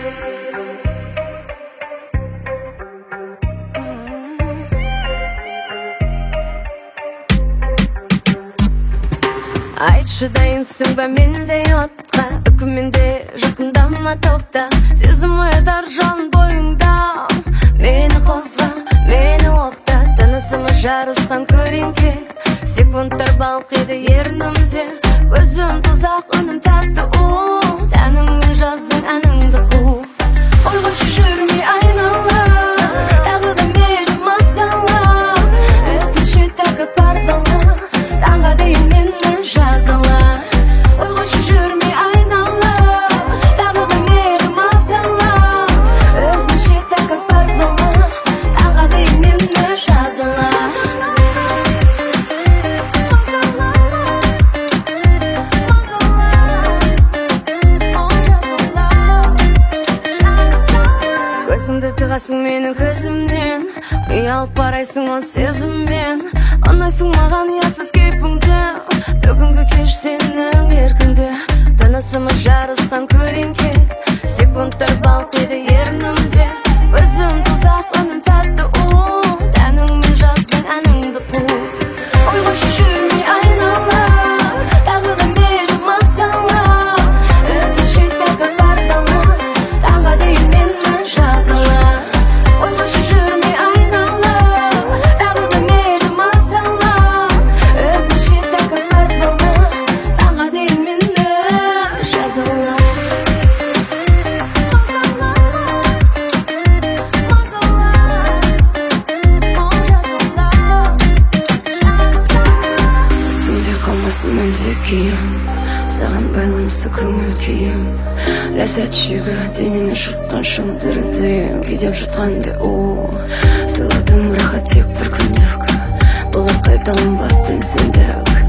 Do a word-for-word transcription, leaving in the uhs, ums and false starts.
Айтшы дайынсың ба мендей отқа, үкіменде жақындама тоқта. Сезім оятар жан бойыңда, мені қозға, мені оқта. Тынысыма жарысқан көреңке, секундтар балқиды ернімде. Көзім тұзақ, үнім тәтті у, тәніңмен жаздың әніңді қу. Ойғашы жүрмей айнала, тағы да мені масала. Өзінше тәкі бар бала, таңға дейін мені жазала. Ойғашы жүрмей айнала, тағы да мені масала. Өзінше тәкі бар бала, таңға дейін мені жазала. Көзіңді тығасың менің көзімнен, ұялып барайсың ол сезіммен. Ұнайсың маған ұятсыз кейпіңде, бүгінгі кеш сенің еркіңде. Тынысыма жарысқан көреңке, секундтар балқиды ернімде. Көзім тұзақ, үнім тәтті у, тәніңмен жаздың әніңді қу. Ойғашы жүрмей айнала, тағы да мені масала. Өзінше тәкі бар бала, таңға дейін мені жазала. Ойғашы жүрмей айнала, тағы да мені масала. Өзінше тәкі бар бала, таңға дейін мені жазала. Үстімде қалмасын менде киім, саған байланысты көңіл күйім. Ләззат шегі денеме шыққан шын дірілдейім, кейдем жұтқанды у. Сыйладым рахат тек бір күндік, бұлар қайталанбас теңсіздік.